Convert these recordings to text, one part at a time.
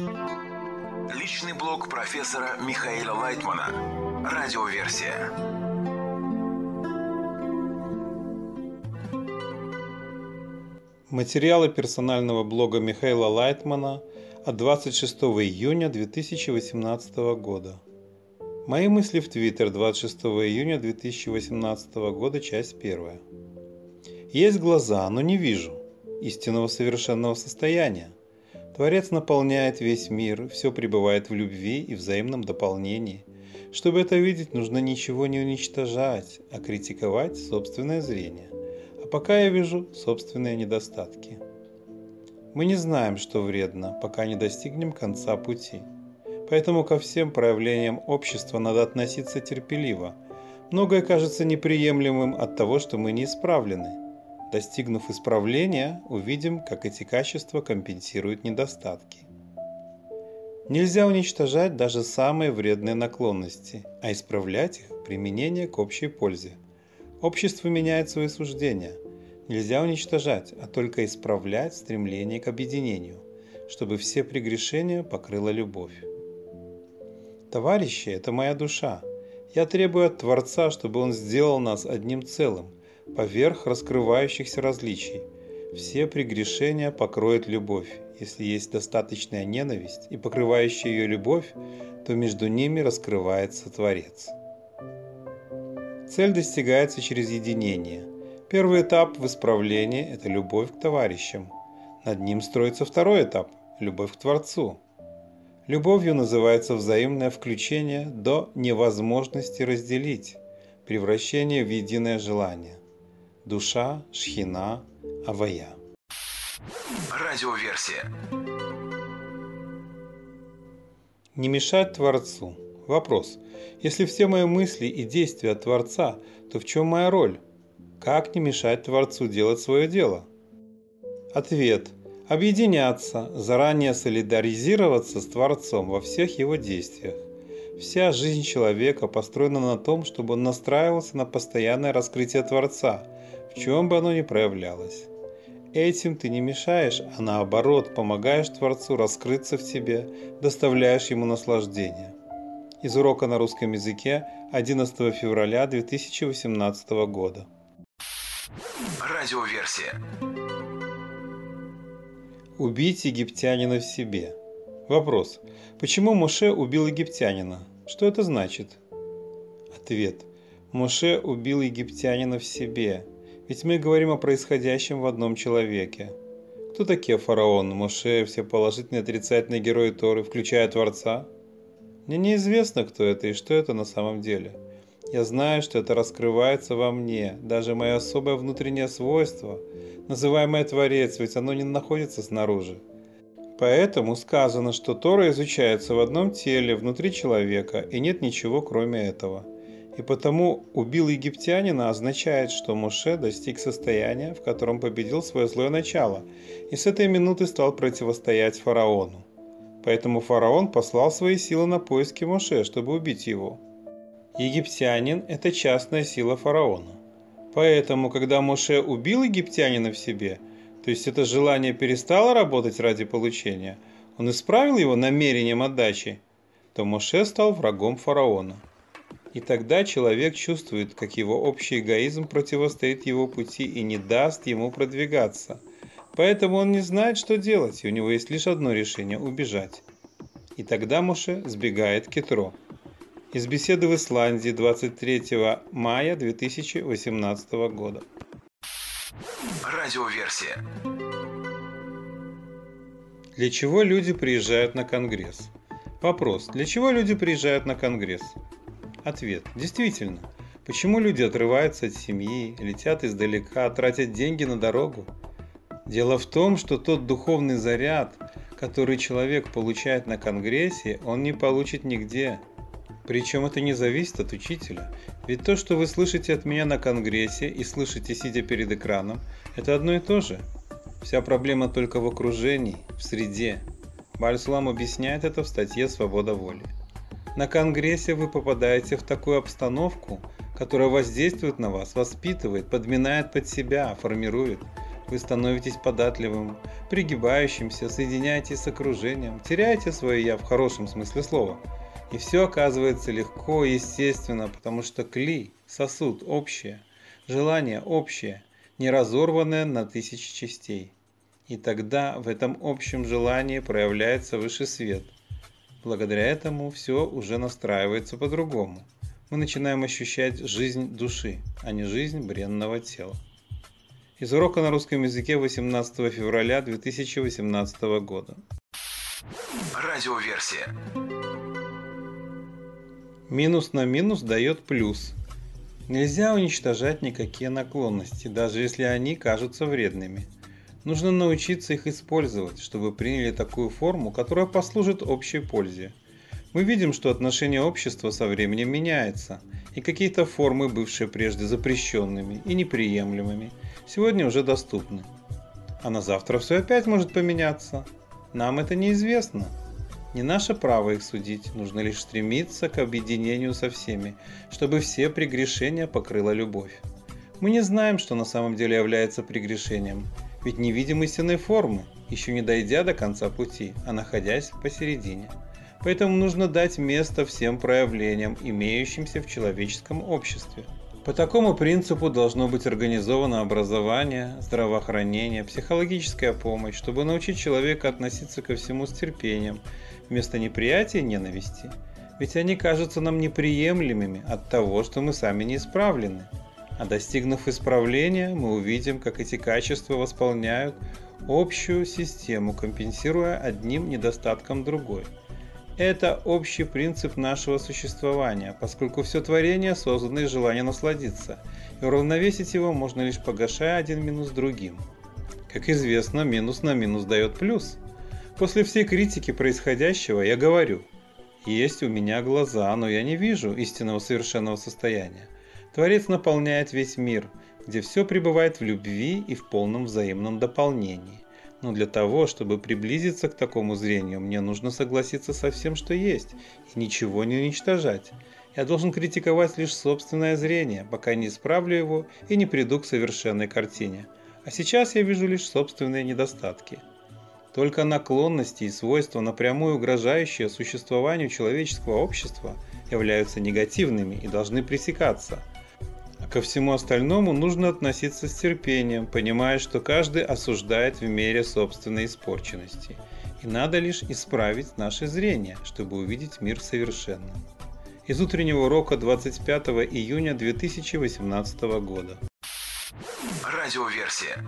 Личный блог профессора Михаила Лайтмана. Радиоверсия. Материалы персонального блога Михаила Лайтмана от 26 июня 2018 года. Мои мысли в Твиттер 26 июня 2018 года, часть 1. Есть глаза, но не вижу истинного совершенного состояния. Творец наполняет весь мир, все пребывает в любви и взаимном дополнении. Чтобы это видеть, нужно ничего не уничтожать, а критиковать собственное зрение. А пока я вижу собственные недостатки. Мы не знаем, что вредно, пока не достигнем конца пути. Поэтому ко всем проявлениям общества надо относиться терпеливо. Многое кажется неприемлемым от того, что мы не исправлены. Достигнув исправления, увидим, как эти качества компенсируют недостатки. Нельзя уничтожать даже самые вредные наклонности, а исправлять их применение к общей пользе. Общество меняет свои суждения. Нельзя уничтожать, а только исправлять стремление к объединению, чтобы все прегрешения покрыла любовь. Товарищи – это моя душа. Я требую от Творца, чтобы Он сделал нас одним целым, поверх раскрывающихся различий. Все прегрешения покроет любовь. Если есть достаточная ненависть и покрывающая ее любовь, то между ними раскрывается Творец. Цель достигается через единение. Первый этап в исправлении – это любовь к товарищам. Над ним строится второй этап – любовь к Творцу. Любовью называется взаимное включение до невозможности разделить, превращение в единое желание. Душа, Шхина, Авая. Радиоверсия. Не мешать Творцу. Вопрос. Если все мои мысли и действия от Творца, то в чем моя роль? Как не мешать Творцу делать свое дело? Ответ. Объединяться, заранее солидаризироваться с Творцом во всех его действиях. Вся жизнь человека построена на том, чтобы он настраивался на постоянное раскрытие Творца, в чем бы оно ни проявлялось. Этим ты не мешаешь, а наоборот помогаешь Творцу раскрыться в тебе, доставляешь ему наслаждение. Из урока на русском языке 11 февраля 2018 года. Радиоверсия. Убить египтянина в себе. Вопрос. Почему Моше убил египтянина? Что это значит? Ответ. Моше убил египтянина в себе. Ведь мы говорим о происходящем в одном человеке. Кто такие фараон, Моше, все положительные и отрицательные герои Торы, включая Творца? Мне неизвестно, кто это и что это на самом деле. Я знаю, что это раскрывается во мне, даже мое особое внутреннее свойство, называемое Творец, ведь оно не находится снаружи. Поэтому сказано, что Тора изучается в одном теле, внутри человека, и нет ничего кроме этого. И потому «убил египтянина» означает, что Моше достиг состояния, в котором победил свое злое начало, и с этой минуты стал противостоять фараону. Поэтому фараон послал свои силы на поиски Моше, чтобы убить его. Египтянин – это частная сила фараона. Поэтому, когда Моше убил египтянина в себе, то есть это желание перестало работать ради получения, он исправил его намерением отдачи, то Моше стал врагом фараона. И тогда человек чувствует, как его общий эгоизм противостоит его пути и не даст ему продвигаться. Поэтому он не знает, что делать, и у него есть лишь одно решение – убежать. И тогда Моше сбегает к Итро. Из беседы в Исландии 23 мая 2018 года. Радиоверсия. Для чего люди приезжают на Конгресс? Вопрос. Для чего люди приезжают на Конгресс? Ответ. Действительно. Почему люди отрываются от семьи, летят издалека, тратят деньги на дорогу? Дело в том, что тот духовный заряд, который человек получает на Конгрессе, он не получит нигде. Причем это не зависит от учителя. Ведь то, что вы слышите от меня на Конгрессе и слышите, сидя перед экраном, это одно и то же. Вся проблема только в окружении, в среде. Бааль-Сулам объясняет это в статье «Свобода воли». На Конгрессе вы попадаете в такую обстановку, которая воздействует на вас, воспитывает, подминает под себя, формирует. вы становитесь податливым, пригибающимся, соединяетесь с окружением, теряете свое «я» в хорошем смысле слова. И все оказывается легко и естественно, потому что кли, сосуд общее, желание общее, не разорванное на тысячи частей. И тогда в этом общем желании проявляется высший свет. Благодаря этому все уже настраивается по-другому. Мы начинаем ощущать жизнь души, а не жизнь бренного тела. Из урока на русском языке 18 февраля 2018 года. Радиоверсия. Минус на минус дает плюс. Нельзя уничтожать никакие наклонности, даже если они кажутся вредными. Нужно научиться их использовать, чтобы приняли такую форму, которая послужит общей пользе. Мы видим, что отношение общества со временем меняется, и какие-то формы, бывшие прежде запрещенными и неприемлемыми, сегодня уже доступны. А на завтра все опять может поменяться. Нам это неизвестно. Не наше право их судить, нужно лишь стремиться к объединению со всеми, чтобы все прегрешения покрыла любовь. Мы не знаем, что на самом деле является прегрешением, ведь не видим истинной формы, еще не дойдя до конца пути, а находясь посередине. Поэтому нужно дать место всем проявлениям, имеющимся в человеческом обществе. По такому принципу должно быть организовано образование, здравоохранение, психологическая помощь, чтобы научить человека относиться ко всему с терпением, вместо неприятия и ненависти. Ведь они кажутся нам неприемлемыми от того, что мы сами не исправлены. А достигнув исправления, мы увидим, как эти качества восполняют общую систему, компенсируя одним недостатком другой. Это общий принцип нашего существования, поскольку все творение создано из желания насладиться, и уравновесить его можно лишь погашая один минус другим. Как известно, минус на минус дает плюс. После всей критики происходящего я говорю: есть у меня глаза, но я не вижу истинного совершенного состояния. Творец наполняет весь мир, где все пребывает в любви и в полном взаимном дополнении. Но для того, чтобы приблизиться к такому зрению, мне нужно согласиться со всем, что есть, и ничего не уничтожать. Я должен критиковать лишь собственное зрение, пока не исправлю его и не приду к совершенной картине. А сейчас я вижу лишь собственные недостатки. Только наклонности и свойства, напрямую угрожающие существованию человеческого общества, являются негативными и должны пресекаться. А ко всему остальному нужно относиться с терпением, понимая, что каждый осуждает в мере собственной испорченности. И надо лишь исправить наше зрение, чтобы увидеть мир совершенным. Из утреннего урока 25 июня 2018 года. Радиоверсия.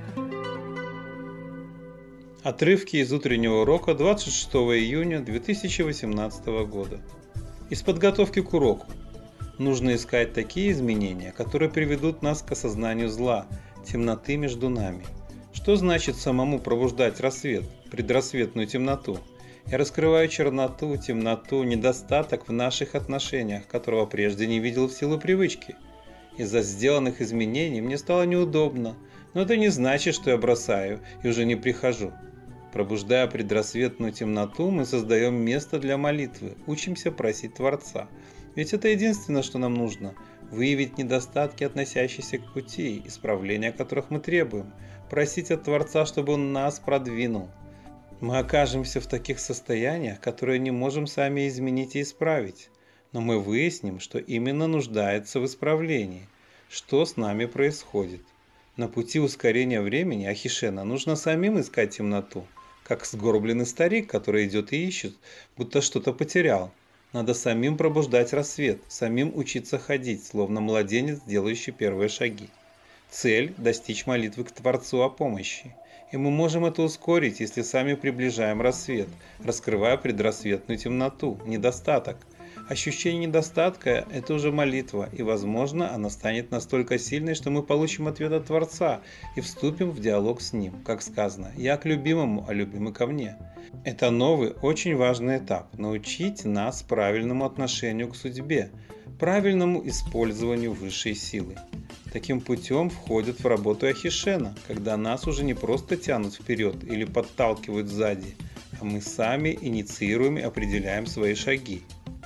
Отрывки из утреннего урока 26 июня 2018 года. Из подготовки к уроку. Нужно искать такие изменения, которые приведут нас к осознанию зла, темноты между нами. Что значит самому пробуждать рассвет, предрассветную темноту? Я раскрываю черноту, темноту, недостаток в наших отношениях, которого прежде не видел в силу привычки. Из-за сделанных изменений мне стало неудобно, но это не значит, что я бросаю и уже не прихожу. Пробуждая предрассветную темноту, мы создаем место для молитвы, учимся просить Творца. Ведь это единственное, что нам нужно – выявить недостатки, относящиеся к пути, исправления которых мы требуем, просить от Творца, чтобы Он нас продвинул. Мы окажемся в таких состояниях, которые не можем сами изменить и исправить, но мы выясним, что именно нуждается в исправлении, что с нами происходит. На пути ускорения времени Ахишена нужно самим искать темноту, как сгорбленный старик, который идет и ищет, будто что-то потерял. Надо самим пробуждать рассвет, самим учиться ходить, словно младенец, делающий первые шаги. Цель – достичь молитвы к Творцу о помощи. И мы можем это ускорить, если сами приближаем рассвет, раскрывая предрассветную темноту, недостаток. Ощущение недостатка – это уже молитва, и, возможно, она станет настолько сильной, что мы получим ответ от Творца и вступим в диалог с Ним, как сказано «Я к любимому, а любимый ко мне». Это новый, очень важный этап – научить нас правильному отношению к судьбе, правильному использованию высшей силы. Таким путем входят в работу Ахишена, когда нас уже не просто тянут вперед или подталкивают сзади, а мы сами инициируем и определяем свои шаги.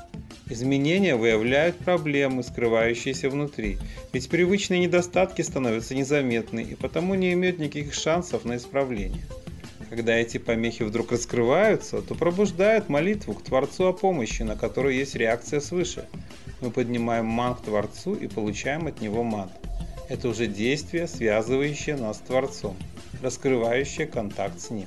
Изменения выявляют проблемы, скрывающиеся внутри, ведь привычные недостатки становятся незаметны и потому не имеют никаких шансов на исправление. Когда эти помехи вдруг раскрываются, то пробуждают молитву к Творцу о помощи, на которую есть реакция свыше. Мы поднимаем ман к Творцу и получаем от него ман. Это уже действие, связывающее нас с Творцом, раскрывающее контакт с Ним.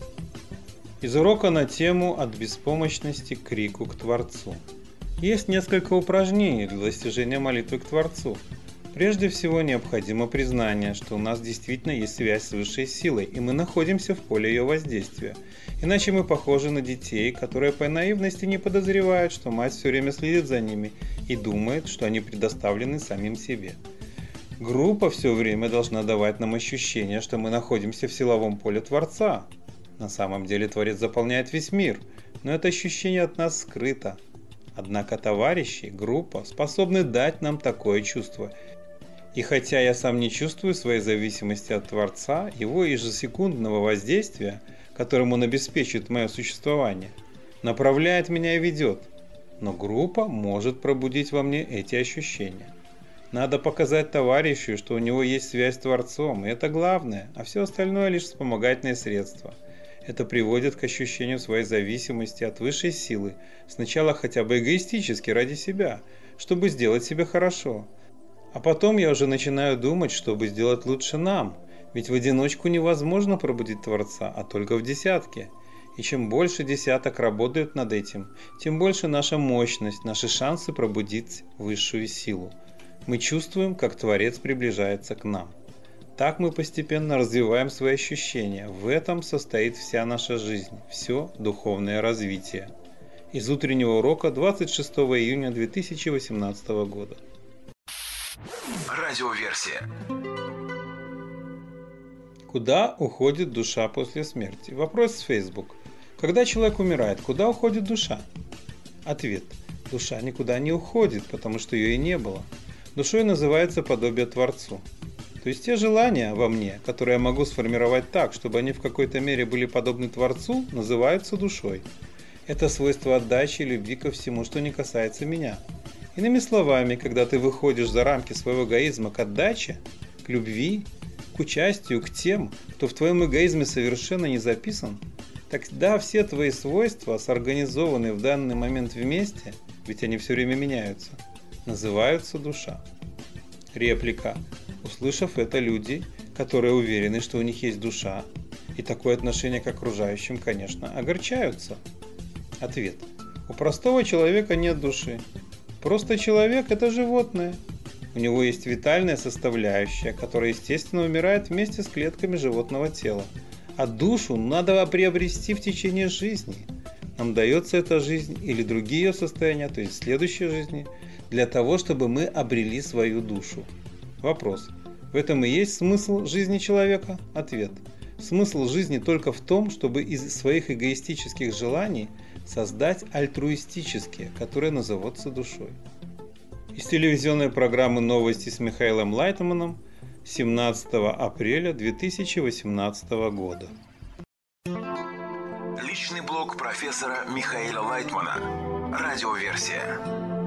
Из урока на тему «От беспомощности к крику к Творцу». Есть несколько упражнений для достижения молитвы к Творцу. Прежде всего, необходимо признание, что у нас действительно есть связь с высшей силой, и мы находимся в поле ее воздействия. Иначе мы похожи на детей, которые по наивности не подозревают, что мать все время следит за ними и думает, что они предоставлены самим себе. Группа все время должна давать нам ощущение, что мы находимся в силовом поле Творца. На самом деле Творец заполняет весь мир, но это ощущение от нас скрыто. Однако товарищи, группа способны дать нам такое чувство. И хотя я сам не чувствую своей зависимости от Творца, его ежесекундного воздействия, которым он обеспечивает мое существование, направляет меня и ведет. Но группа может пробудить во мне эти ощущения. Надо показать товарищу, что у него есть связь с Творцом, и это главное, а все остальное лишь вспомогательные средства. Это приводит к ощущению своей зависимости от высшей силы, сначала хотя бы эгоистически ради себя, чтобы сделать себе хорошо. А потом я уже начинаю думать, чтобы сделать лучше нам, ведь в одиночку невозможно пробудить Творца, а только в десятке. И чем больше десяток работают над этим, тем больше наша мощность, наши шансы пробудить высшую силу. Мы чувствуем, как Творец приближается к нам. Так мы постепенно развиваем свои ощущения. В этом состоит вся наша жизнь, все духовное развитие. Из утреннего урока 26 июня 2018 года. Радиоверсия. Куда уходит душа после смерти? Вопрос с Facebook. Когда человек умирает, куда уходит душа? Ответ. Душа никуда не уходит, потому что ее и не было. Душой называется подобие Творцу. То есть те желания во мне, которые я могу сформировать так, чтобы они в какой-то мере были подобны Творцу, называются душой. Это свойство отдачи и любви ко всему, что не касается меня. Иными словами, когда ты выходишь за рамки своего эгоизма к отдаче, к любви, к участию, к тем, кто в твоем эгоизме совершенно не записан, тогда все твои свойства, сорганизованные в данный момент вместе, ведь они все время меняются, называются душа. Реплика. Услышав это, люди, которые уверены, что у них есть душа, и такое отношение к окружающим, конечно, огорчаются. Ответ. У простого человека нет души. Просто человек – это животное. У него есть витальная составляющая, которая, естественно, умирает вместе с клетками животного тела. А душу надо приобрести в течение жизни. Нам дается эта жизнь или другие ее состояния, то есть следующие жизни, для того, чтобы мы обрели свою душу. Вопрос. В этом и есть смысл жизни человека? Ответ. Смысл жизни только в том, чтобы из своих эгоистических желаний создать альтруистические, которые назовутся душой. Из телевизионной программы «Новости» с Михаилом Лайтманом 17 апреля 2018 года. Личный блог профессора Михаила Лайтмана. Радиоверсия.